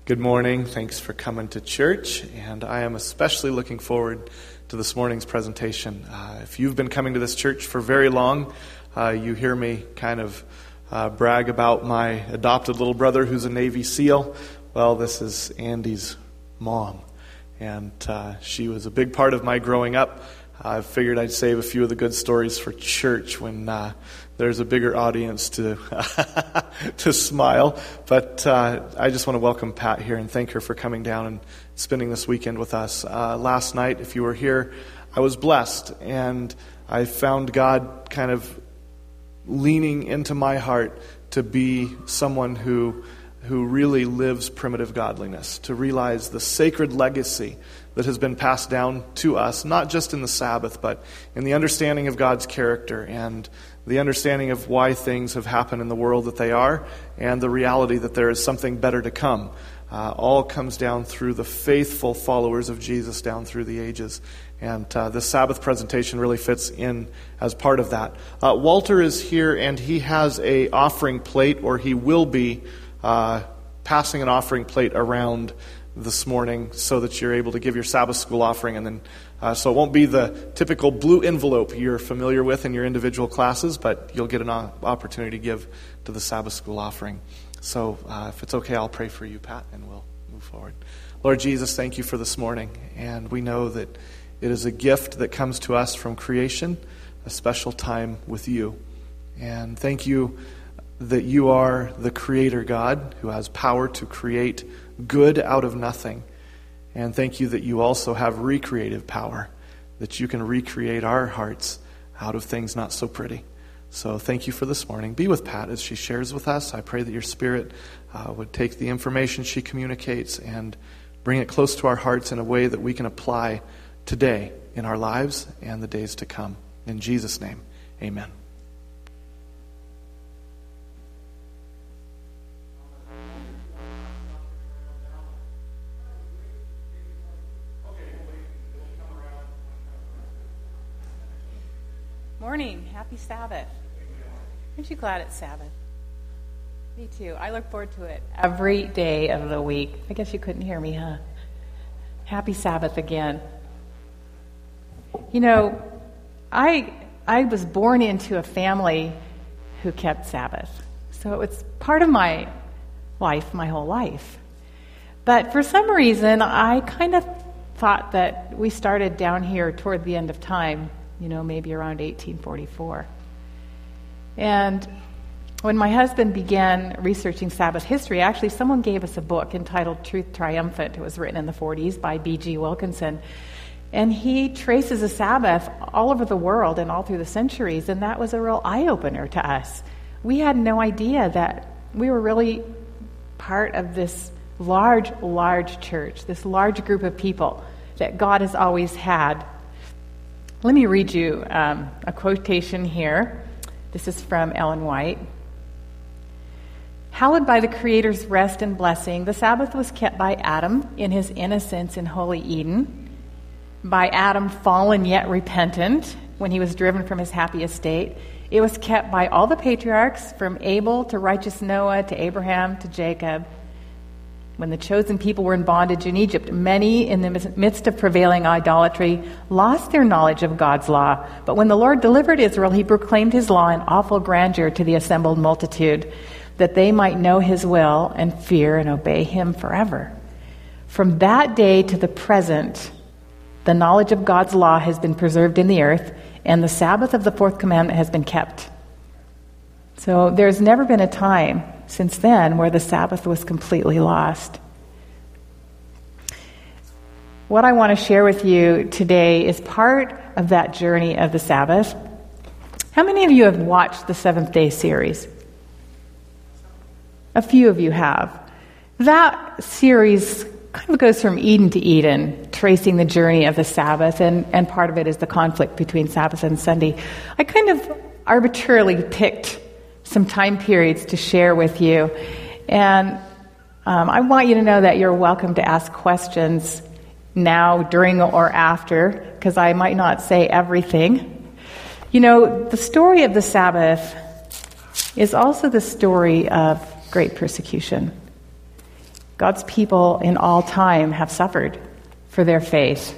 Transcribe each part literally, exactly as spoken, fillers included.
Good morning. Thanks for coming to church, and I am especially looking forward to this morning's presentation. Uh, if you've been coming to this church for very long, uh, you hear me kind of uh, brag about my adopted little brother who's a Navy SEAL. Well, this is Andy's mom, and uh, she was a big part of my growing up. I figured I'd save a few of the good stories for church when uh, there's a bigger audience to to smile. But uh, I just want to welcome Pat here and thank her for coming down and spending this weekend with us. Uh, last night, if you were here, I was blessed, and I found God kind of leaning into my heart to be someone who who really lives primitive godliness, to realize the sacred legacy that has been passed down to us, not just in the Sabbath, but in the understanding of God's character and the understanding of why things have happened in the world that they are, and the reality that there is something better to come. Uh, all comes down through the faithful followers of Jesus down through the ages. And uh, this Sabbath presentation really fits in as part of that. Uh, Walter is here, and he has a offering plate, or he will be uh, passing an offering plate around this morning so that you're able to give your Sabbath school offering. And then uh, so it won't be the typical blue envelope you're familiar with in your individual classes, but you'll get an opportunity to give to the Sabbath school offering. So uh, if it's okay, I'll pray for you, Pat, and we'll move forward. Lord Jesus, thank you for this morning. And we know that it is a gift that comes to us from creation, a special time with you. And thank you that you are the creator God who has power to create good out of nothing. And thank you that you also have recreative power, that you can recreate our hearts out of things not so pretty. So thank you for this morning. Be with Pat as she shares with us. I pray that your Spirit uh, would take the information she communicates and bring it close to our hearts in a way that we can apply today in our lives and the days to come. In Jesus' name, amen. Morning. Happy Sabbath. Aren't you glad it's Sabbath? Me too. I look forward to it every day of the week. I guess you couldn't hear me, huh? Happy Sabbath again. You know, I I was born into a family who kept Sabbath. So it's part of my life, my whole life. But for some reason, I kind of thought that we started down here toward the end of time, you know, maybe around eighteen forty-four. And when my husband began researching Sabbath history, actually someone gave us a book entitled Truth Triumphant. It was written in the forties by B G Wilkinson. And he traces the Sabbath all over the world and all through the centuries, and that was a real eye-opener to us. We had no idea that we were really part of this large, large church, this large group of people that God has always had. Let me read you um, a quotation here. This is from Ellen White. Hallowed by the Creator's rest and blessing, the Sabbath was kept by Adam in his innocence in holy Eden, by Adam fallen yet repentant when he was driven from his happy estate. It was kept by all the patriarchs, from Abel to righteous Noah to Abraham to Jacob. When the chosen people were in bondage in Egypt, many in the midst of prevailing idolatry lost their knowledge of God's law. But when the Lord delivered Israel, he proclaimed his law in awful grandeur to the assembled multitude, that they might know his will and fear and obey him forever. From that day to the present, the knowledge of God's law has been preserved in the earth, and the Sabbath of the fourth commandment has been kept. So there's never been a time since then where the Sabbath was completely lost. What I want to share with you today is part of that journey of the Sabbath. How many of you have watched the Seventh Day series? A few of you have. That series kind of goes from Eden to Eden, tracing the journey of the Sabbath, and, and part of it is the conflict between Sabbath and Sunday. I kind of arbitrarily picked some time periods to share with you. And um, I want you to know that you're welcome to ask questions now, during, or after, because I might not say everything. You know, the story of the Sabbath is also the story of great persecution. God's people in all time have suffered for their faith.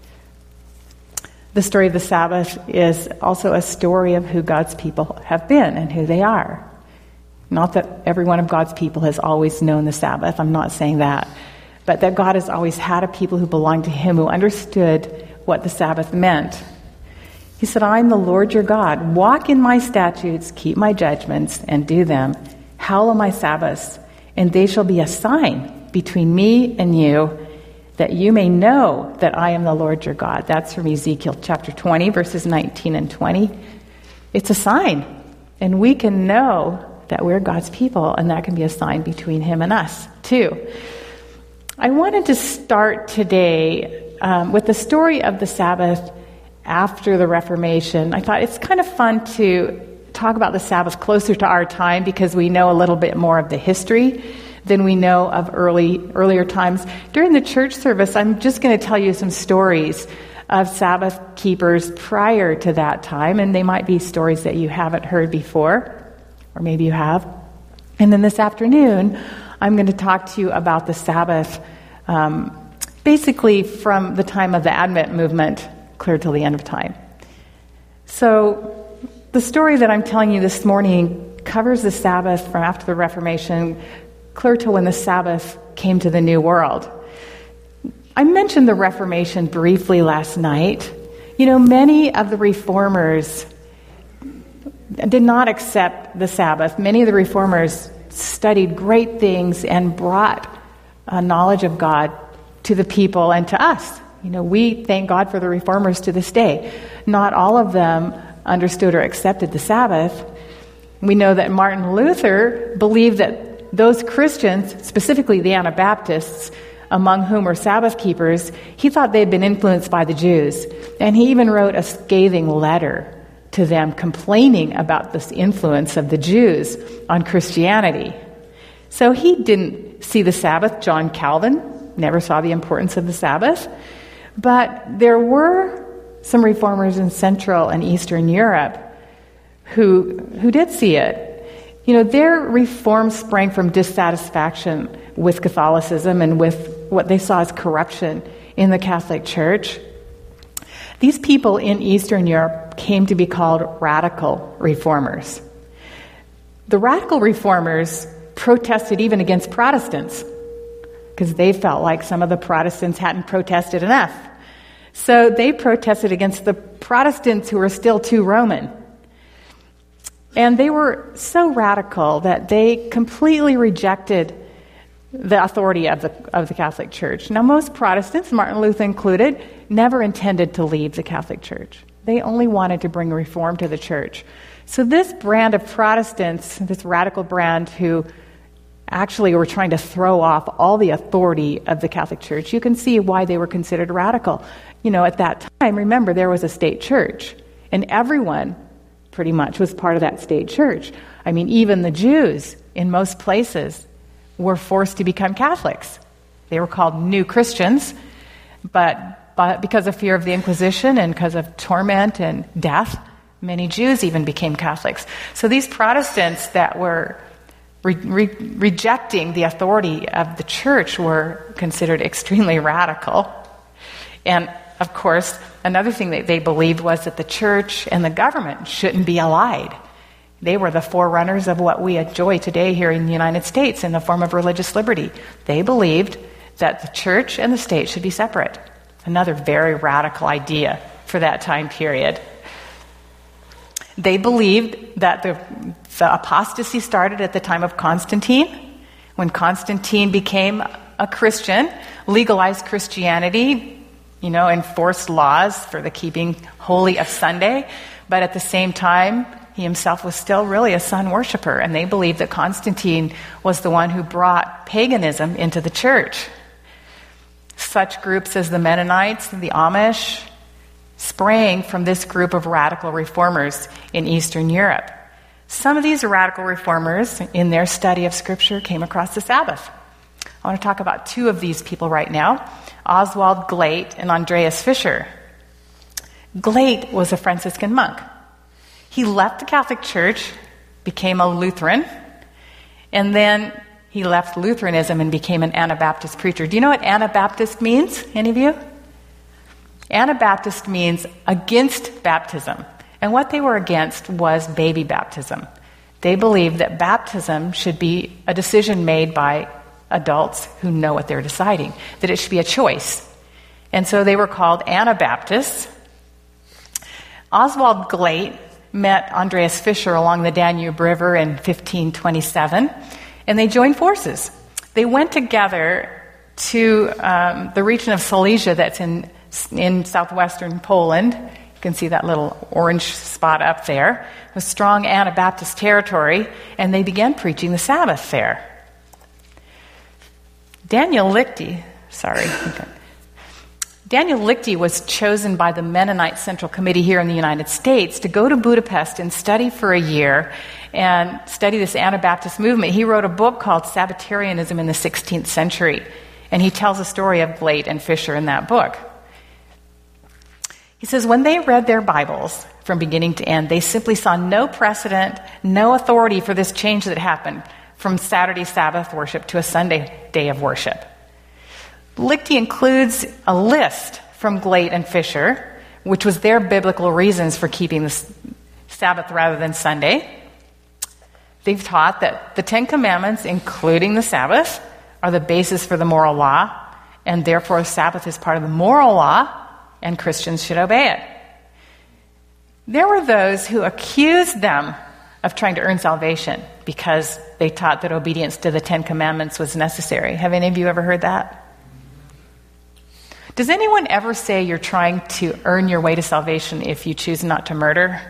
The story of the Sabbath is also a story of who God's people have been and who they are. Not that every one of God's people has always known the Sabbath. I'm not saying that. But that God has always had a people who belonged to him, who understood what the Sabbath meant. He said, I am the Lord your God. Walk in my statutes, keep my judgments, and do them. Hallow my Sabbaths, and they shall be a sign between me and you, that you may know that I am the Lord your God. That's from Ezekiel chapter twenty, verses nineteen and twenty. It's a sign, and we can know that we're God's people, and that can be a sign between him and us, too. I wanted to start today um, with the story of the Sabbath after the Reformation. I thought it's kind of fun to talk about the Sabbath closer to our time because we know a little bit more of the history than we know of early earlier times. During the church service, I'm just going to tell you some stories of Sabbath keepers prior to that time, and they might be stories that you haven't heard before, or maybe you have. And then this afternoon, I'm going to talk to you about the Sabbath, um, basically from the time of the Advent movement clear till the end of time. So the story that I'm telling you this morning covers the Sabbath from after the Reformation, clear to when the Sabbath came to the New World. I mentioned the Reformation briefly last night. You know, many of the reformers did not accept the Sabbath. Many of the reformers studied great things and brought a knowledge of God to the people and to us. You know, we thank God for the reformers to this day. Not all of them understood or accepted the Sabbath. We know that Martin Luther believed that those Christians, specifically the Anabaptists, among whom were Sabbath keepers, he thought they had been influenced by the Jews. And he even wrote a scathing letter to them complaining about this influence of the Jews on Christianity. So he didn't see the Sabbath. John Calvin never saw the importance of the Sabbath. But there were some reformers in Central and Eastern Europe who who did see it. You know, their reform sprang from dissatisfaction with Catholicism and with what they saw as corruption in the Catholic Church. These people in Eastern Europe came to be called radical reformers. The radical reformers protested even against Protestants because they felt like some of the Protestants hadn't protested enough. So they protested against the Protestants who were still too Roman. And they were so radical that they completely rejected the authority of the of the Catholic Church. Now, most Protestants, Martin Luther included, never intended to leave the Catholic Church. They only wanted to bring reform to the church. So this brand of Protestants, this radical brand who actually were trying to throw off all the authority of the Catholic Church, you can see why they were considered radical. You know, at that time, remember, there was a state church, and everyone pretty much was part of that state church. I mean, even the Jews in most places were forced to become Catholics. They were called new Christians, but, but because of fear of the Inquisition and because of torment and death, many Jews even became Catholics. So these Protestants that were re- re- rejecting the authority of the church were considered extremely radical. And of course, another thing that they believed was that the church and the government shouldn't be allied. They were the forerunners of what we enjoy today here in the United States in the form of religious liberty. They believed that the church and the state should be separate. Another very radical idea for that time period. They believed that the, the apostasy started at the time of Constantine, when Constantine became a Christian, legalized Christianity, you know, enforced laws for the keeping holy of Sunday, but at the same time, he himself was still really a sun worshiper, and they believed that Constantine was the one who brought paganism into the church. Such groups as the Mennonites and the Amish sprang from this group of radical reformers in Eastern Europe. Some of these radical reformers, in their study of Scripture, came across the Sabbath. I want to talk about two of these people right now, Oswald Glate and Andreas Fischer. Glate was a Franciscan monk. He left the Catholic Church, became a Lutheran, and then he left Lutheranism and became an Anabaptist preacher. Do you know what Anabaptist means? Any of you? Anabaptist means against baptism. And what they were against was baby baptism. They believed that baptism should be a decision made by adults who know what they're deciding, that it should be a choice. And so they were called Anabaptists. Oswald Glate met Andreas Fischer along the Danube River in fifteen twenty-seven, and they joined forces. They went together to um, the region of Silesia that's in, in southwestern Poland. You can see that little orange spot up there. It was strong Anabaptist territory, and they began preaching the Sabbath there. Daniel Lichty, sorry. Okay. Daniel Lichty was chosen by the Mennonite Central Committee here in the United States to go to Budapest and study for a year and study this Anabaptist movement. He wrote a book called Sabbatarianism in the sixteenth century, and he tells a story of Glate and Fisher in that book. He says, when they read their Bibles from beginning to end, they simply saw no precedent, no authority for this change that happened from Saturday Sabbath worship to a Sunday day of worship. Lichty includes a list from Glate and Fisher, which was their biblical reasons for keeping the Sabbath rather than Sunday. They've taught that the Ten Commandments, including the Sabbath, are the basis for the moral law, and therefore Sabbath is part of the moral law, and Christians should obey it. There were those who accused them of trying to earn salvation because they taught that obedience to the Ten Commandments was necessary. Have any of you ever heard that? Does anyone ever say you're trying to earn your way to salvation if you choose not to murder?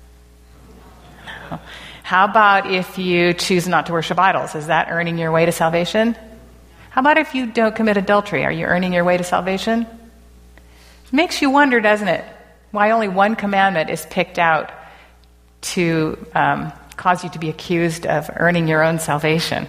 No. How about if you choose not to worship idols? Is that earning your way to salvation? How about if you don't commit adultery? Are you earning your way to salvation? It makes you wonder, doesn't it, why only one commandment is picked out to um, cause you to be accused of earning your own salvation.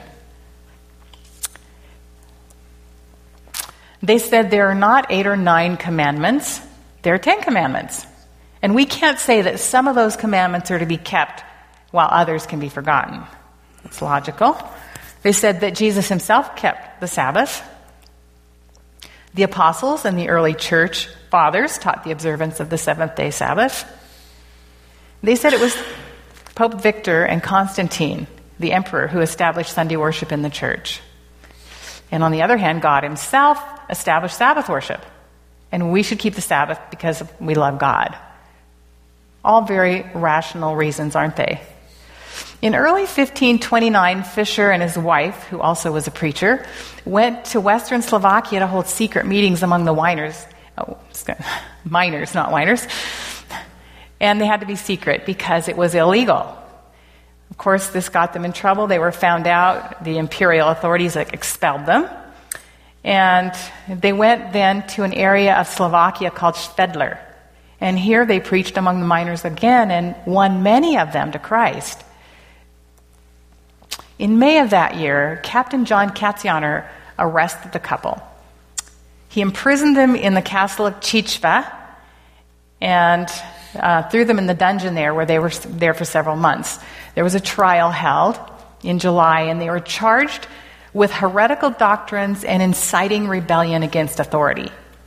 They said there are not eight or nine commandments, there are ten commandments. And we can't say that some of those commandments are to be kept while others can be forgotten. It's logical. They said that Jesus himself kept the Sabbath. The apostles and the early church fathers taught the observance of the seventh-day Sabbath. They said it was Pope Victor and Constantine, the emperor, who established Sunday worship in the church. And on the other hand, God himself established Sabbath worship. And we should keep the Sabbath because we love God. All very rational reasons, aren't they? In early fifteen twenty-nine, Fisher and his wife, who also was a preacher, went to Western Slovakia to hold secret meetings among the whiners. Oh, miners, not whiners. And they had to be secret because it was illegal. Of course, this got them in trouble. They were found out. The imperial authorities expelled them. And they went then to an area of Slovakia called Švedler. And here they preached among the miners again and won many of them to Christ. In May of that year, Captain John Katzianer arrested the couple. He imprisoned them in the castle of Chichva and uh, threw them in the dungeon there where they were there for several months. There was a trial held in July, and they were charged with heretical doctrines and inciting rebellion against authority.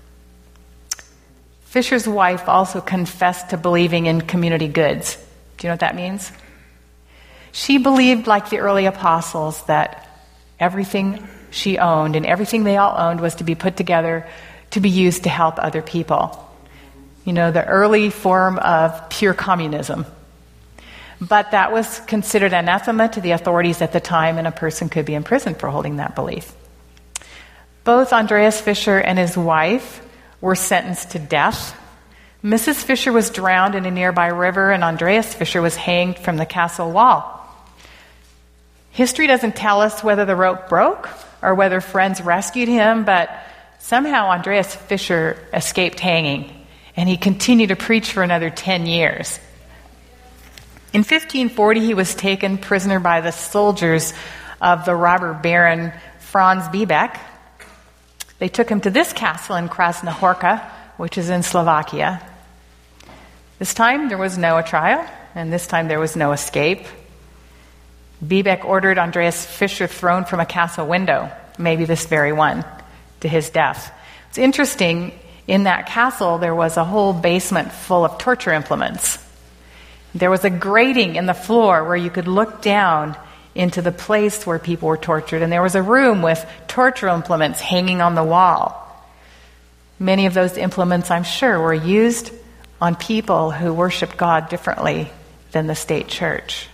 Fisher's wife also confessed to believing in community goods. Do you know what that means? She believed, like the early apostles, that everything she owned and everything they all owned was to be put together to be used to help other people. You know, the early form of pure communism. But that was considered anathema to the authorities at the time, and a person could be imprisoned for holding that belief. Both Andreas Fisher and his wife were sentenced to death. Missus Fisher was drowned in a nearby river, and Andreas Fisher was hanged from the castle wall. History doesn't tell us whether the rope broke or whether friends rescued him, but somehow Andreas Fisher escaped hanging, and he continued to preach for another ten years. In fifteen forty, he was taken prisoner by the soldiers of the robber baron Franz Biebeck. They took him to this castle in Krasna Horka, which is in Slovakia. This time there was no trial, and this time there was no escape. Wiebeck ordered Andreas Fischer thrown from a castle window, maybe this very one, to his death. It's interesting, in that castle there was a whole basement full of torture implements. There was a grating in the floor where you could look down into the place where people were tortured, and there was a room with torture implements hanging on the wall. Many of those implements, I'm sure, were used on people who worshiped God differently than the state church.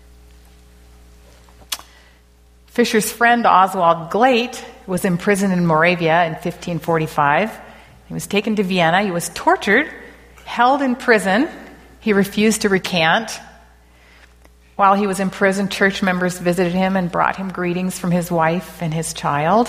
Fischer's friend Oswald Glate was imprisoned in Moravia in fifteen forty-five. He was taken to Vienna. He was tortured, held in prison. He refused to recant. While he was in prison, church members visited him and brought him greetings from his wife and his child.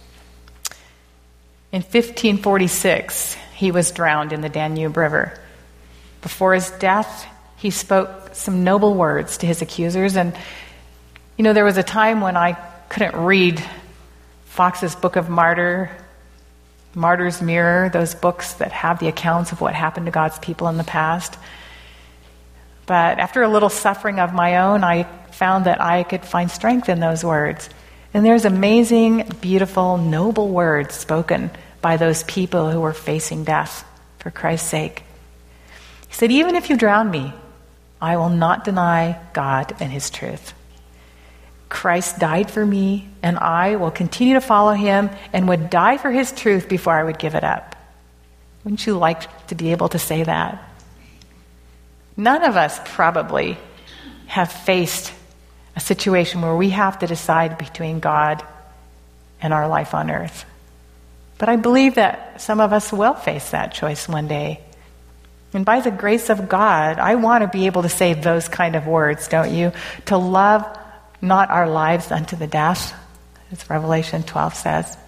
In fifteen forty-six, he was drowned in the Danube River. Before his death, he spoke some noble words to his accusers. And, you know, there was a time when I couldn't read Fox's Book of Martyr, Martyr's Mirror, those books that have the accounts of what happened to God's people in the past. But after a little suffering of my own, I found that I could find strength in those words. And there's amazing, beautiful, noble words spoken by those people who were facing death for Christ's sake. He said, "Even if you drown me, I will not deny God and his truth. Christ died for me, and I will continue to follow him and would die for his truth before I would give it up." Wouldn't you like to be able to say that? None of us probably have faced a situation where we have to decide between God and our life on earth. But I believe that some of us will face that choice one day. And by the grace of God, I want to be able to say those kind of words, don't you? To love not our lives unto the death, as Revelation twelve says.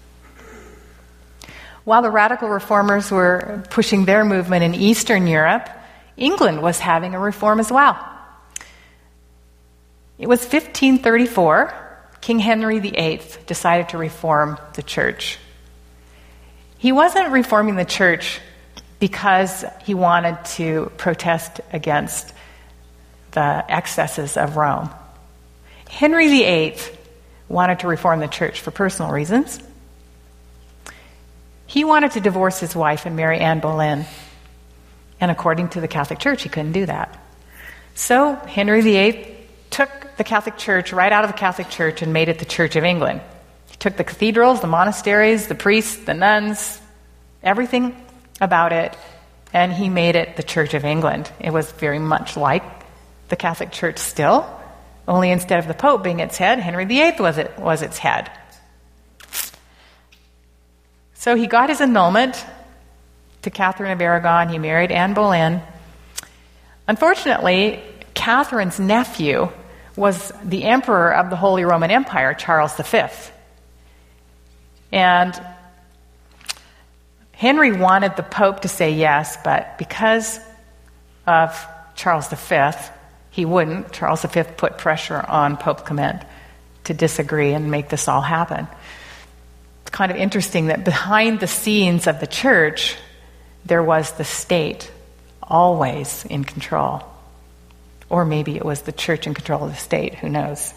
While the radical reformers were pushing their movement in Eastern Europe, England was having a reform as well. It was fifteen thirty-four. King Henry the Eighth decided to reform the church. He wasn't reforming the church because he wanted to protest against the excesses of Rome. Henry the Eighth wanted to reform the church for personal reasons. He wanted to divorce his wife and marry Anne Boleyn. And according to the Catholic Church, he couldn't do that. So Henry the Eighth took the Catholic Church right out of the Catholic Church and made it the Church of England. He took the cathedrals, the monasteries, the priests, the nuns, everything about it, and he made it the Church of England. It was very much like the Catholic Church still, only instead of the Pope being its head, Henry the Eighth was it was its head. So he got his annulment to Catherine of Aragon. He married Anne Boleyn. Unfortunately, Catherine's nephew was the emperor of the Holy Roman Empire, Charles the Fifth. And Henry wanted the Pope to say yes, but because of Charles the Fifth, he wouldn't. Charles the Fifth put pressure on Pope Clement to disagree and make this all happen. It's kind of interesting that behind the scenes of the church, there was the state always in control. Or maybe it was the church in control of the state, who knows.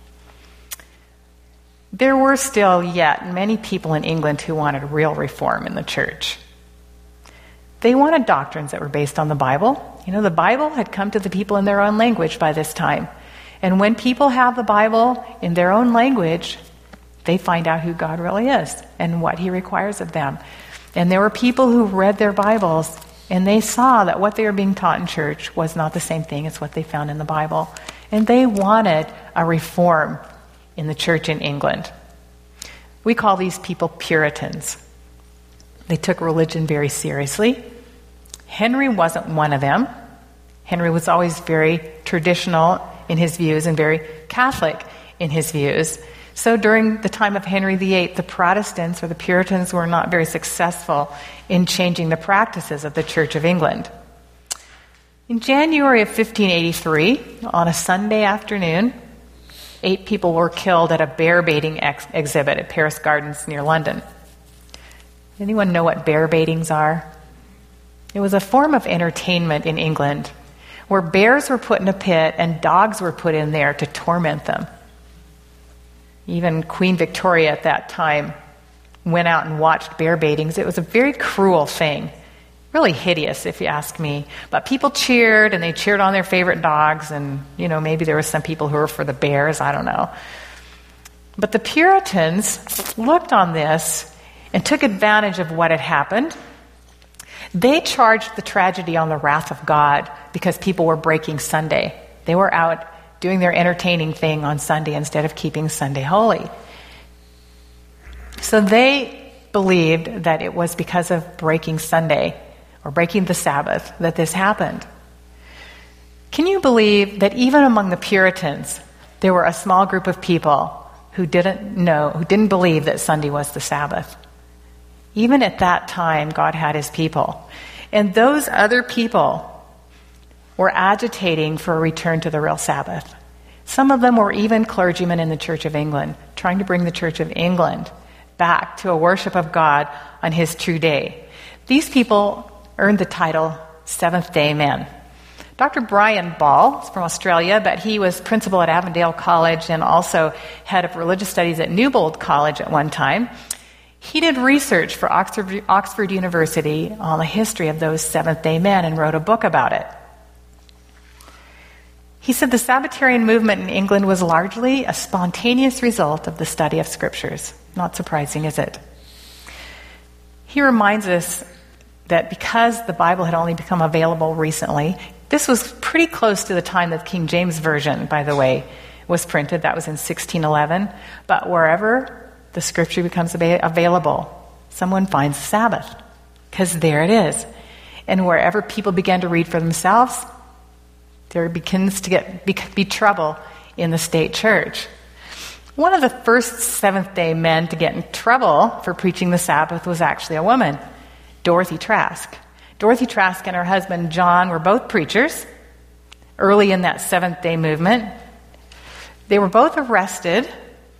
There were still yet many people in England who wanted real reform in the church. They wanted doctrines that were based on the Bible. You know, the Bible had come to the people in their own language by this time. And when people have the Bible in their own language, they find out who God really is and what he requires of them. And there were people who read their Bibles, and they saw that what they were being taught in church was not the same thing as what they found in the Bible. And they wanted a reform in the church in England. We call these people Puritans. They took religion very seriously. Henry wasn't one of them. Henry was always very traditional in his views and very Catholic in his views. So during the time of Henry the Eighth, the Protestants or the Puritans were not very successful in changing the practices of the Church of England. In January of fifteen eighty-three, on a Sunday afternoon, eight people were killed at a bear baiting ex- exhibit at Paris Gardens near London. Anyone know what bear baitings are? It was a form of entertainment in England where bears were put in a pit and dogs were put in there to torment them. Even Queen Victoria at that time went out and watched bear baitings. It was a very cruel thing. Really hideous, if you ask me. But people cheered, and they cheered on their favorite dogs, and, you know, maybe there were some people who were for the bears, I don't know. But the Puritans looked on this and took advantage of what had happened. They charged the tragedy on the wrath of God because people were breaking Sunday. They were out doing their entertaining thing on Sunday instead of keeping Sunday holy. So they believed that it was because of breaking Sunday or breaking the Sabbath that this happened. Can you believe that even among the Puritans, there were a small group of people who didn't know, who didn't believe that Sunday was the Sabbath? Even at that time, God had his people. And those other people were agitating for a return to the real Sabbath. Some of them were even clergymen in the Church of England, trying to bring the Church of England back to a worship of God on his true day. These people earned the title Seventh-day Men. Doctor Brian Ball is from Australia, but he was principal at Avondale College and also head of religious studies at Newbold College at one time. He did research for Oxford, Oxford University on the history of those Seventh-day Men and wrote a book about it. He said the Sabbatarian movement in England was largely a spontaneous result of the study of scriptures. Not surprising, is it? He reminds us that because the Bible had only become available recently, this was pretty close to the time that the King James Version, by the way, was printed. That was in sixteen eleven. But wherever the scripture becomes available, someone finds the Sabbath, because there it is. And wherever people began to read for themselves, there begins to get be, be trouble in the state church. One of the first Seventh-day Men to get in trouble for preaching the Sabbath was actually a woman, Dorothy Trask. Dorothy Trask and her husband John were both preachers early in that Seventh-day movement. They were both arrested.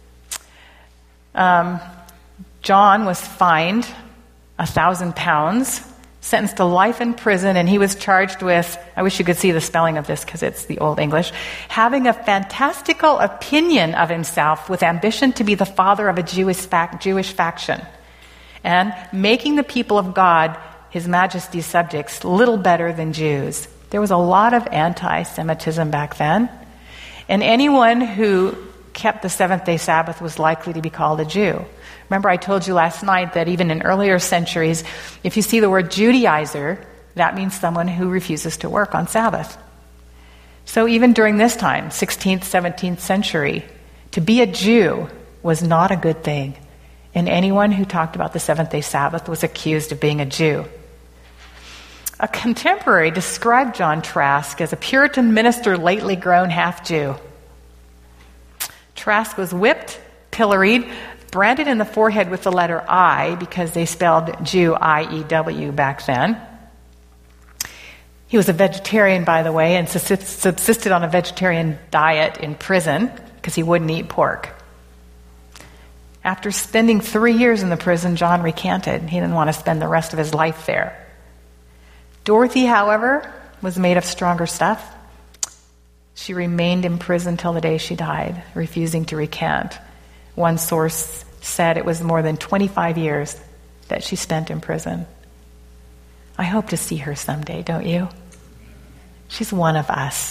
Um, John was fined a thousand pounds, sentenced to life in prison, and he was charged with, I wish you could see the spelling of this because it's the Old English, having a fantastical opinion of himself with ambition to be the father of a Jewish, fac- Jewish faction, and making the people of God, His Majesty's subjects, little better than Jews. There was a lot of anti-Semitism back then, and anyone who kept the seventh-day Sabbath was likely to be called a Jew. Remember, I told you last night that even in earlier centuries, if you see the word Judaizer, that means someone who refuses to work on Sabbath. So even during this time, sixteenth, seventeenth century, to be a Jew was not a good thing. And anyone who talked about the seventh-day Sabbath was accused of being a Jew. A contemporary described John Trask as a Puritan minister lately grown half-Jew. Trask was whipped, pilloried, branded in the forehead with the letter I because they spelled Jew I E W back then. He was a vegetarian, by the way, and subsisted on a vegetarian diet in prison because he wouldn't eat pork. After spending three years in the prison, John recanted. He didn't want to spend the rest of his life there. Dorothy, however, was made of stronger stuff. She remained in prison till the day she died, refusing to recant. One source said it was more than twenty-five years that she spent in prison. I hope to see her someday, don't you? She's one of us.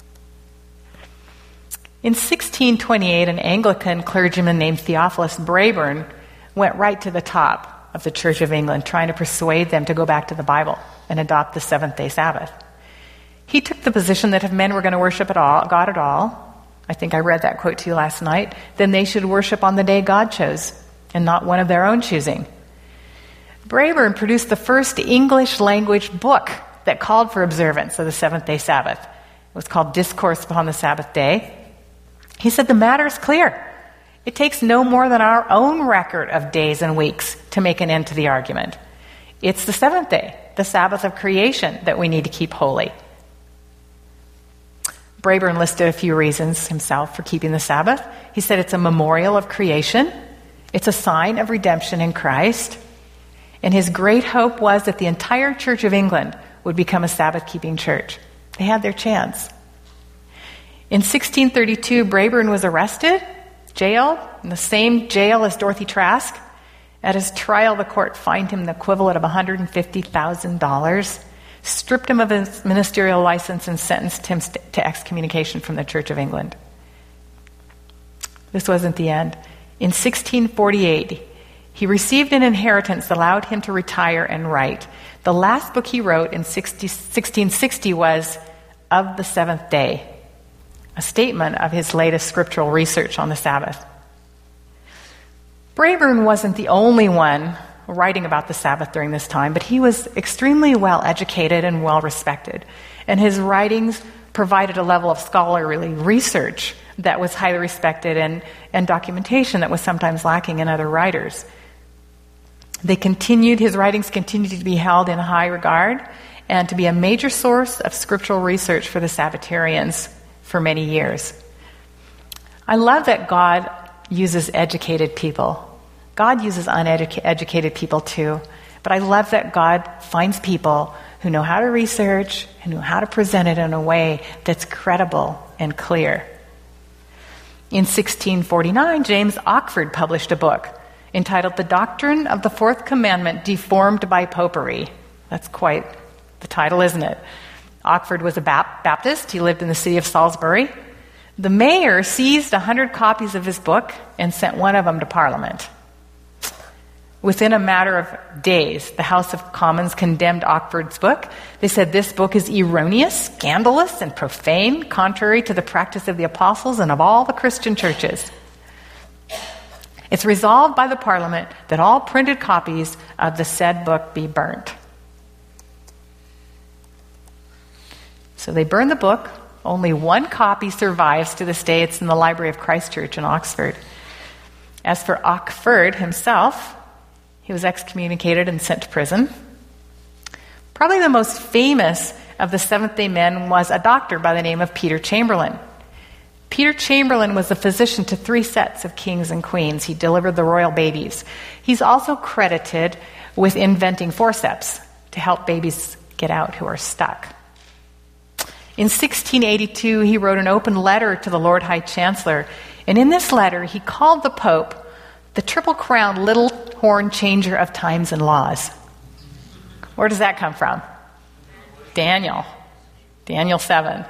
In sixteen twenty-eight, an Anglican clergyman named Theophilus Brabourne went right to the top of the Church of England, trying to persuade them to go back to the Bible and adopt the seventh-day Sabbath. He took the position that if men were going to worship at all, God at all, I think I read that quote to you last night, then they should worship on the day God chose and not one of their own choosing. Brabourne produced the first English language book that called for observance of the seventh-day Sabbath. It was called Discourse upon the Sabbath Day. He said the matter is clear. It takes no more than our own record of days and weeks to make an end to the argument. It's the seventh day, the Sabbath of creation, that we need to keep holy. Brabourne listed a few reasons himself for keeping the Sabbath. He said it's a memorial of creation. It's a sign of redemption in Christ. And his great hope was that the entire Church of England would become a Sabbath-keeping church. They had their chance. In sixteen thirty-two, Brabourne was arrested, jailed, in the same jail as Dorothy Trask. At his trial, the court fined him the equivalent of one hundred fifty thousand dollars, stripped him of his ministerial license, and sentenced him to excommunication from the Church of England. This wasn't the end. In sixteen forty-eight, he received an inheritance that allowed him to retire and write. The last book he wrote in sixteen sixty was Of the Seventh Day, a statement of his latest scriptural research on the Sabbath. Brabourne wasn't the only one writing about the Sabbath during this time, but he was extremely well educated and well respected, and his writings provided a level of scholarly research that was highly respected and, and documentation that was sometimes lacking in other writers. They continued, his writings continued to be held in high regard and to be a major source of scriptural research for the Sabbatarians for many years. I love that God uses educated people. God uses uneducated people too, but I love that God finds people who know how to research and know how to present it in a way that's credible and clear. In sixteen forty-nine, James Oxford published a book entitled The Doctrine of the Fourth Commandment Deformed by Popery. That's quite the title, isn't it? Oxford was a Baptist. He lived in the city of Salisbury. The mayor seized one hundred copies of his book and sent one of them to Parliament. Within a matter of days, the House of Commons condemned Oxford's book. They said this book is erroneous, scandalous, and profane, contrary to the practice of the apostles and of all the Christian churches. It's resolved by the Parliament that all printed copies of the said book be burnt. So they burned the book. Only one copy survives to this day. It's in the Library of Christ Church in Oxford. As for Oxford himself, he was excommunicated and sent to prison. Probably the most famous of the Seventh-day Men was a doctor by the name of Peter Chamberlain. Peter Chamberlain was the physician to three sets of kings and queens. He delivered the royal babies. He's also credited with inventing forceps to help babies get out who are stuck. In sixteen eighty-two, he wrote an open letter to the Lord High Chancellor, and in this letter, he called the Pope the triple-crowned little horn changer of times and laws. Where does that come from? Daniel. Daniel seven.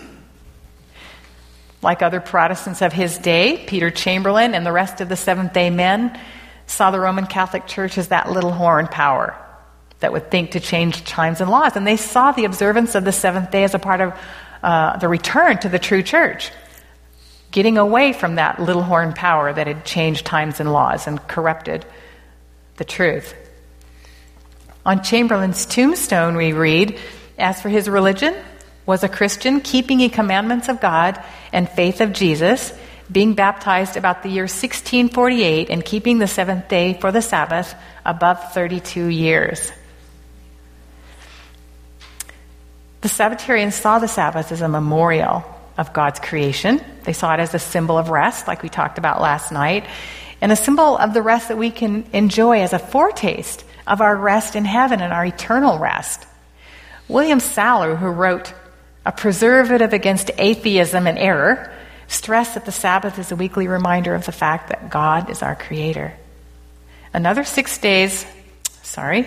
Like other Protestants of his day, Peter Chamberlain and the rest of the Seventh-day Men saw the Roman Catholic Church as that little horn power that would think to change times and laws. And they saw the observance of the seventh day as a part of uh, the return to the true church, getting away from that little horn power that had changed times and laws and corrupted the truth. On Chamberlain's tombstone we read, as for his religion, was a Christian, keeping the commandments of God and faith of Jesus, being baptized about the year sixteen forty-eight and keeping the seventh day for the Sabbath above thirty-two years. The Sabbatarians saw the Sabbath as a memorial of God's creation. They saw it as a symbol of rest, like we talked about last night, and a symbol of the rest that we can enjoy as a foretaste of our rest in heaven and our eternal rest. William Sallor, who wrote A Preservative Against Atheism and Error, stressed that the Sabbath is a weekly reminder of the fact that God is our creator. Another six days, sorry,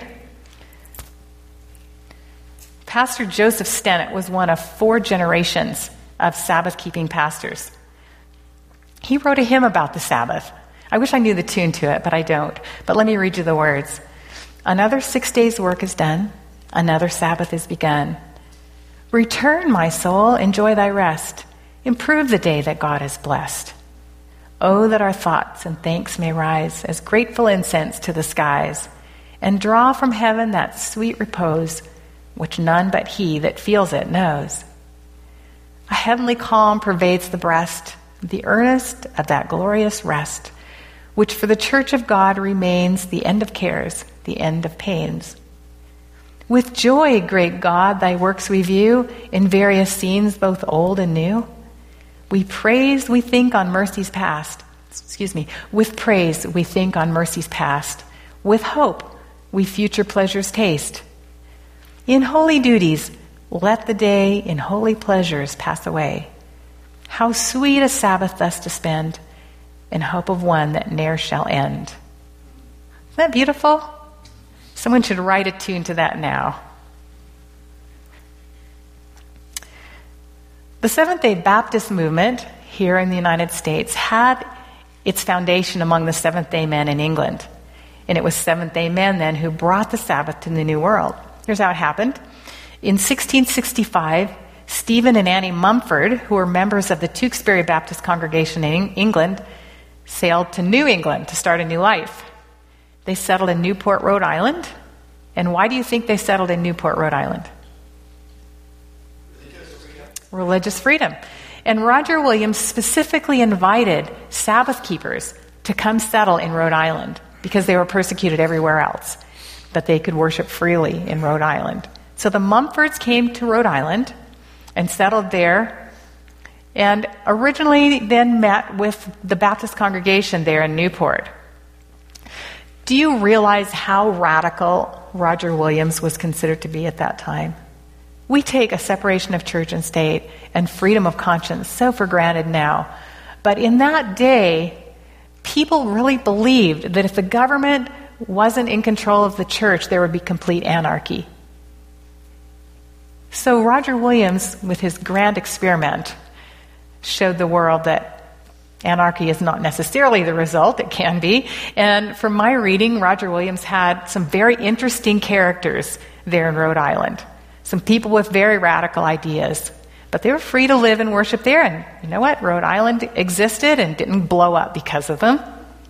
Pastor Joseph Stennett was one of four generations of Sabbath-keeping pastors. He wrote a hymn about the Sabbath. I wish I knew the tune to it, but I don't. But let me read you the words. Another six days' work is done. Another Sabbath is begun. Return, my soul, enjoy thy rest. Improve the day that God has blessed. Oh, that our thoughts and thanks may rise as grateful incense to the skies, and draw from heaven that sweet repose which none but he that feels it knows. A heavenly calm pervades the breast, the earnest of that glorious rest, which for the church of God remains the end of cares, the end of pains. With joy, great God, thy works we view in various scenes, both old and new. We praise, we think on mercies past. Excuse me. With praise, we think on mercies past. With hope, we future pleasures taste. In holy duties, Let the day in holy pleasures pass away. How sweet a Sabbath thus to spend, in hope of one that ne'er shall end. Isn't that beautiful? Someone should write a tune to that now. The Seventh-day Baptist movement here in the United States had its foundation among the Seventh-day men in England. And it was Seventh-day men then who brought the Sabbath to the New World. Here's how it happened. In sixteen sixty-five, Stephen and Annie Mumford, who were members of the Tewkesbury Baptist congregation in England, sailed to New England to start a new life. They settled in Newport, Rhode Island. And why do you think they settled in Newport, Rhode Island? Religious freedom. And Roger Williams specifically invited Sabbath keepers to come settle in Rhode Island because they were persecuted everywhere else, but they could worship freely in Rhode Island. So the Mumfords came to Rhode Island and settled there, and originally then met with the Baptist congregation there in Newport. Do you realize how radical Roger Williams was considered to be at that time? We take a separation of church and state and freedom of conscience so for granted now. But in that day, people really believed that if the government wasn't in control of the church, there would be complete anarchy. So Roger Williams, with his grand experiment, showed the world that anarchy is not necessarily the result. It can be. And from my reading, Roger Williams had some very interesting characters there in Rhode Island. Some people with very radical ideas. But they were free to live and worship there. And you know what? Rhode Island existed and didn't blow up because of them.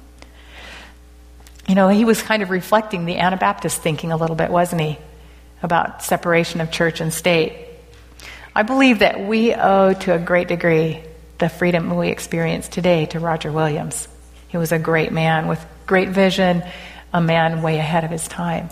You know, he was kind of reflecting the Anabaptist thinking a little bit, wasn't he? About separation of church and state. I believe that we owe to a great degree the freedom we experience today to Roger Williams. He was a great man with great vision, a man way ahead of his time.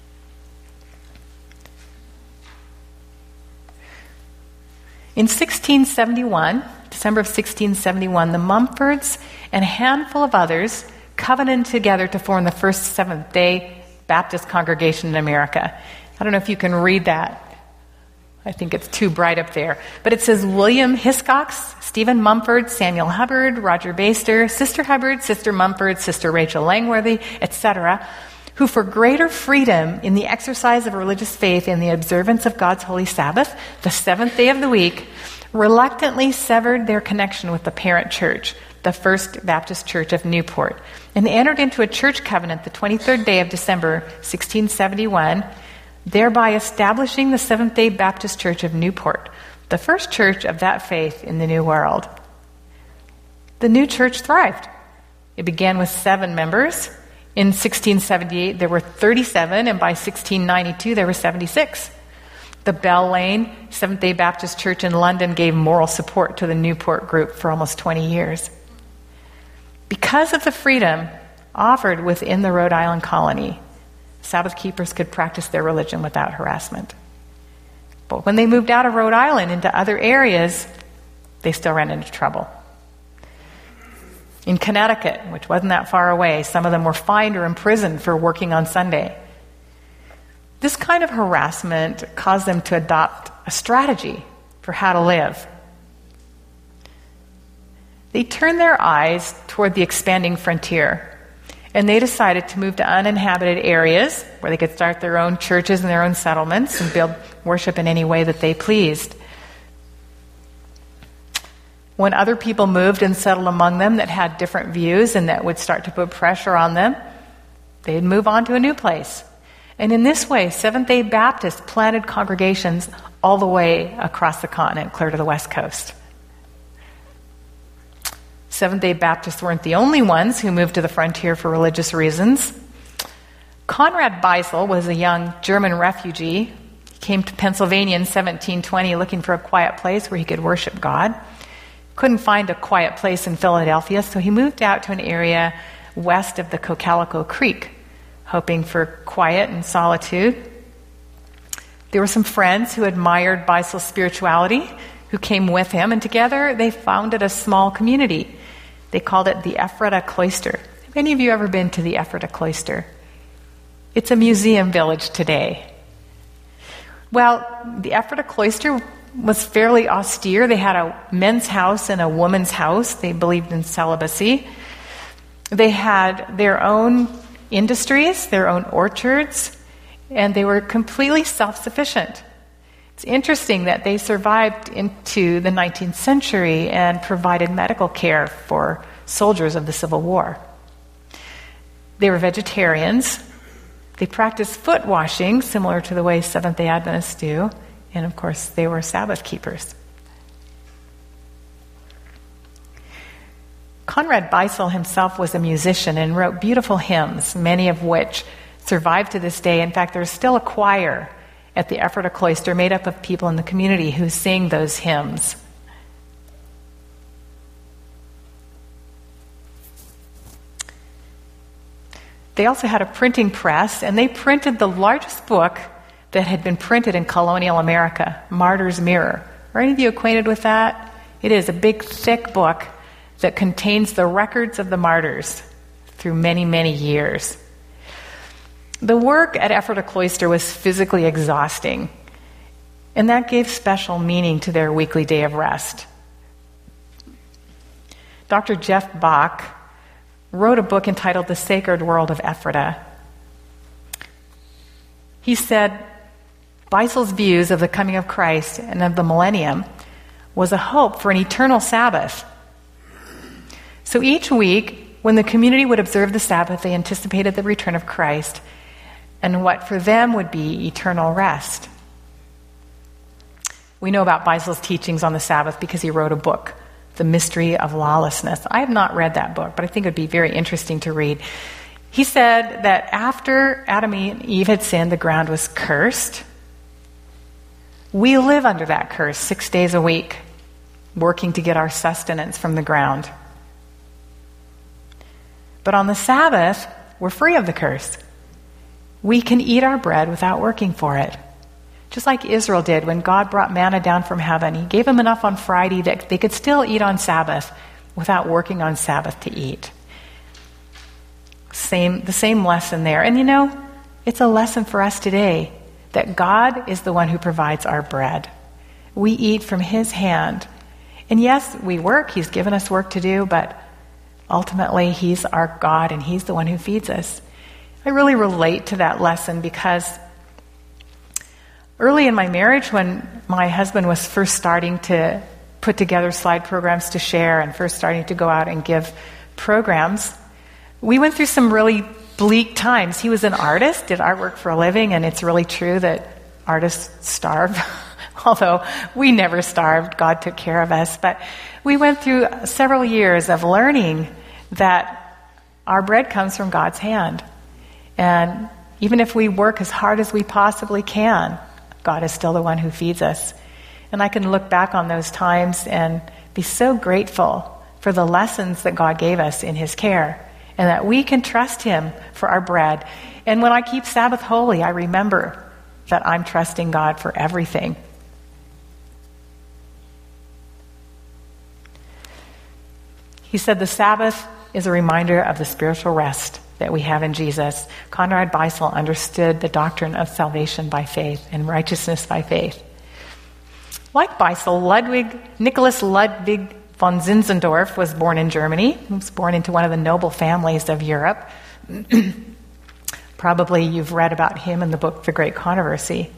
In sixteen seventy-one, December of sixteen seventy-one, the Mumfords and a handful of others covenanted together to form the first Seventh-day Baptist congregation in America. I don't know if you can read that. I think it's too bright up there. But it says William Hiscox, Stephen Mumford, Samuel Hubbard, Roger Baster, Sister Hubbard, Sister Mumford, Sister Rachel Langworthy, et cetera, who for greater freedom in the exercise of religious faith and the observance of God's holy Sabbath, the seventh day of the week, reluctantly severed their connection with the parent church, the First Baptist Church of Newport, and entered into a church covenant the twenty-third day of December, sixteen seventy-one, thereby establishing the Seventh-day Baptist Church of Newport, the first church of that faith in the New World. The new church thrived. It began with seven members. In sixteen seventy-eight, there were thirty-seven, and by sixteen ninety-two, there were seventy-six. The Bell Lane Seventh-day Baptist Church in London gave moral support to the Newport group for almost twenty years. Because of the freedom offered within the Rhode Island colony, Sabbath keepers could practice their religion without harassment. But when they moved out of Rhode Island into other areas, they still ran into trouble. In Connecticut, which wasn't that far away, some of them were fined or imprisoned for working on Sunday. This kind of harassment caused them to adopt a strategy for how to live. They turned their eyes toward the expanding frontier, and they decided to move to uninhabited areas where they could start their own churches and their own settlements and build worship in any way that they pleased. When other people moved and settled among them that had different views and that would start to put pressure on them, they'd move on to a new place. And in this way, Seventh-day Baptists planted congregations all the way across the continent, clear to the West Coast. Seventh-day Baptists weren't the only ones who moved to the frontier for religious reasons. Conrad Beissel was a young German refugee. He came to Pennsylvania in seventeen twenty looking for a quiet place where he could worship God. Couldn't find a quiet place in Philadelphia, so he moved out to an area west of the Cocalico Creek, hoping for quiet and solitude. There were some friends who admired Beissel's spirituality who came with him, and together they founded a small community. They called it the Ephrata Cloister. Have any of you ever been to the Ephrata Cloister? It's a museum village today. Well, the Ephrata cloister was fairly austere. They had a men's house and a woman's house. They believed in celibacy. They had their own industries, their own orchards, and they were completely self-sufficient. It's interesting that they survived into the nineteenth century and provided medical care for soldiers of the Civil War. They were vegetarians. They practiced foot washing, similar to the way Seventh-day Adventists do. And of course, they were Sabbath keepers. Conrad Beissel himself was a musician and wrote beautiful hymns, many of which survive to this day. In fact, there's still a choir at the Ephrata cloister made up of people in the community who sing those hymns. They also had a printing press, and they printed the largest book that had been printed in colonial America, Martyr's Mirror. Are any of you acquainted with that? It is a big, thick book that contains the records of the martyrs through many, many years. The work at Ephrata Cloister was physically exhausting, and that gave special meaning to their weekly day of rest. Doctor Jeff Bach wrote a book entitled The Sacred World of Ephrata. He said, Beissel's views of the coming of Christ and of the millennium was a hope for an eternal Sabbath. So each week, when the community would observe the Sabbath, they anticipated the return of Christ and what for them would be eternal rest. We know about Beissel's teachings on the Sabbath because he wrote a book, The Mystery of Lawlessness. I have not read that book, but I think it would be very interesting to read. He said that after Adam and Eve had sinned, the ground was cursed. We live under that curse six days a week, working to get our sustenance from the ground. But on the Sabbath, we're free of the curse. We can eat our bread without working for it. Just like Israel did when God brought manna down from heaven. He gave them enough on Friday that they could still eat on Sabbath without working on Sabbath to eat. Same, the same lesson there. And you know, it's a lesson for us today that God is the one who provides our bread. We eat from His hand. And yes, we work. He's given us work to do, but ultimately He's our God and He's the one who feeds us. I really relate to that lesson because early in my marriage, when my husband was first starting to put together slide programs to share and first starting to go out and give programs, we went through some really bleak times. He was an artist, did artwork for a living, and it's really true that artists starve, although we never starved. God took care of us. But we went through several years of learning that our bread comes from God's hand. And even if we work as hard as we possibly can, God is still the one who feeds us. And I can look back on those times and be so grateful for the lessons that God gave us in His care, and that we can trust Him for our bread. And when I keep Sabbath holy, I remember that I'm trusting God for everything. He said the Sabbath is a reminder of the spiritual rest that we have in Jesus. Conrad Beissel understood the doctrine of salvation by faith and righteousness by faith. Like Beissel, Ludwig, Nicholas Ludwig von Zinzendorf was born in Germany. He was born into one of the noble families of Europe. Probably you've read about him in the book The Great Controversy.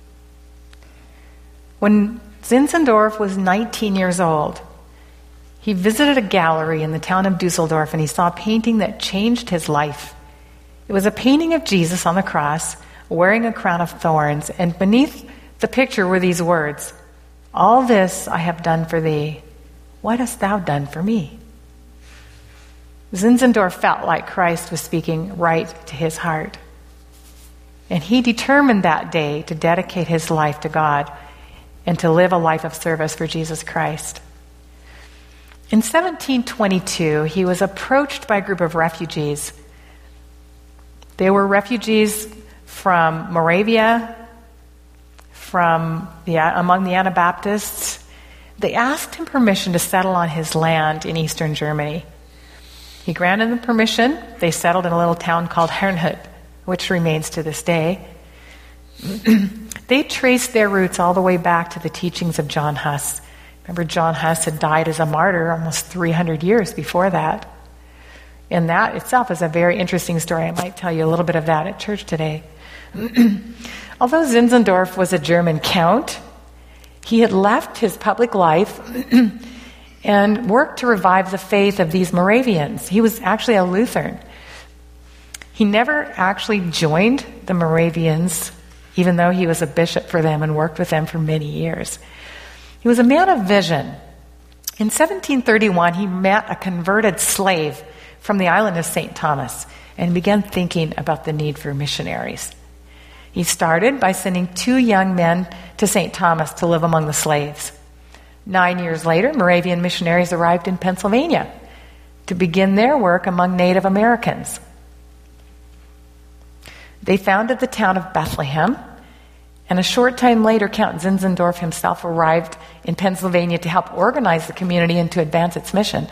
When Zinzendorf was nineteen years old, he visited a gallery in the town of Dusseldorf, and he saw a painting that changed his life. It was a painting of Jesus on the cross, wearing a crown of thorns, and beneath the picture were these words, "All this I have done for thee. What hast thou done for me?" Zinzendorf felt like Christ was speaking right to his heart. And he determined that day to dedicate his life to God and to live a life of service for Jesus Christ. In seventeen twenty-two, he was approached by a group of refugees. They were refugees from Moravia, from the, among the Anabaptists. They asked him permission to settle on his land in eastern Germany. He granted them permission. They settled in a little town called Herrnhut, which remains to this day. They traced their roots all the way back to the teachings of John Huss. Remember, John Huss had died as a martyr almost three hundred years before that. And that itself is a very interesting story. I might tell you a little bit of that at church today. Although Zinzendorf was a German count, he had left his public life and worked to revive the faith of these Moravians. He was actually a Lutheran. He never actually joined the Moravians, even though he was a bishop for them and worked with them for many years. He was a man of vision. In seventeen thirty-one, he met a converted slave from the island of Saint Thomas and began thinking about the need for missionaries. He started by sending two young men to Saint Thomas to live among the slaves. Nine years later, Moravian missionaries arrived in Pennsylvania to begin their work among Native Americans. They founded the town of Bethlehem, and a short time later, Count Zinzendorf himself arrived in Pennsylvania to help organize the community and to advance its mission.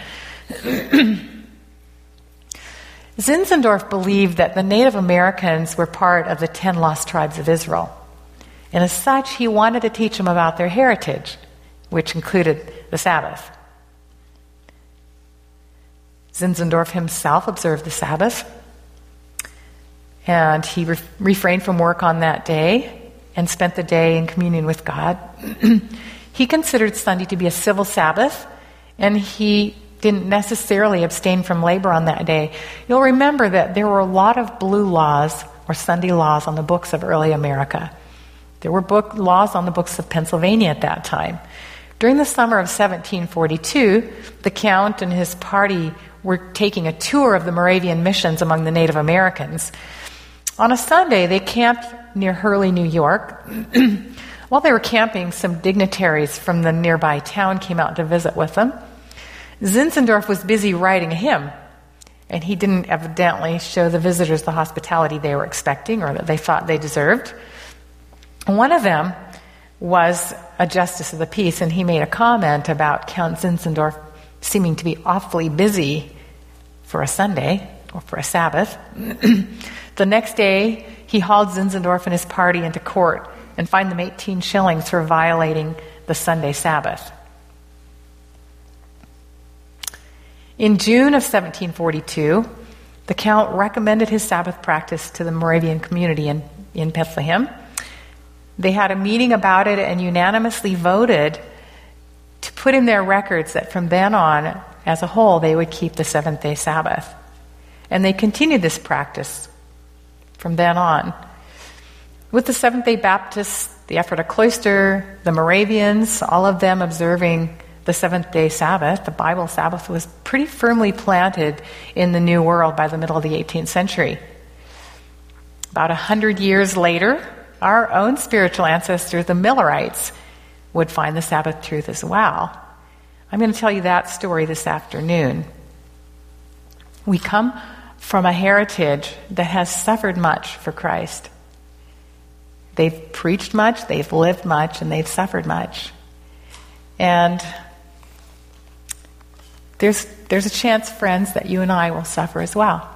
Zinzendorf believed that the Native Americans were part of the ten lost tribes of Israel. And as such, he wanted to teach them about their heritage, which included the Sabbath. Zinzendorf himself observed the Sabbath, and he re- refrained from work on that day and spent the day in communion with God. He considered Sunday to be a civil Sabbath, and he didn't necessarily abstain from labor on that day. You'll remember that there were a lot of blue laws or Sunday laws on the books of early America. There were book laws on the books of Pennsylvania at that time. During the summer of seventeen forty-two, the Count and his party were taking a tour of the Moravian missions among the Native Americans. On a Sunday, they camped near Hurley, New York. While they were camping, some dignitaries from the nearby town came out to visit with them. Zinzendorf was busy writing a hymn, and he didn't evidently show the visitors the hospitality they were expecting or that they thought they deserved. One of them was a justice of the peace, and he made a comment about Count Zinzendorf seeming to be awfully busy for a Sunday or for a Sabbath. The next day, he hauled Zinzendorf and his party into court and fined them eighteen shillings for violating the Sunday Sabbath. In June of seventeen forty-two, the Count recommended his Sabbath practice to the Moravian community in, in Bethlehem. They had a meeting about it and unanimously voted to put in their records that from then on, as a whole, they would keep the seventh-day Sabbath. And they continued this practice from then on. With the Seventh-day Baptists, the Ephrata Cloister, the Moravians, all of them observing the seventh-day Sabbath, the Bible Sabbath was pretty firmly planted in the New World by the middle of the eighteenth century. About a hundred years later, our own spiritual ancestors, the Millerites, would find the Sabbath truth as well. I'm going to tell you that story this afternoon. We come from a heritage that has suffered much for Christ. They've preached much, they've lived much, and they've suffered much. And there's there's a chance, friends, that you and I will suffer as well.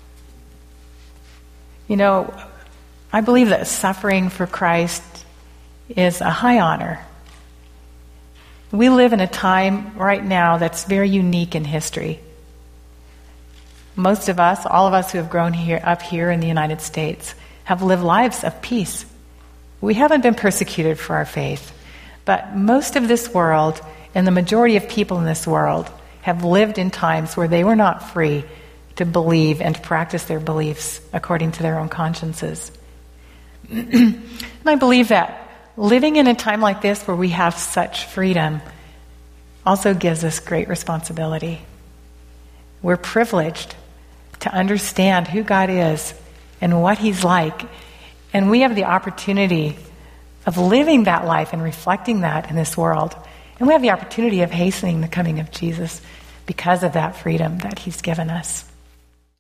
You know, I believe that suffering for Christ is a high honor. We live in a time right now that's very unique in history. Most of us, all of us who have grown here up here in the United States, have lived lives of peace. We haven't been persecuted for our faith, but most of this world and the majority of people in this world have lived in times where they were not free to believe and to practice their beliefs according to their own consciences. And I believe that living in a time like this where we have such freedom also gives us great responsibility. We're privileged to understand who God is and what He's like, and we have the opportunity of living that life and reflecting that in this world. And we have the opportunity of hastening the coming of Jesus because of that freedom that He's given us.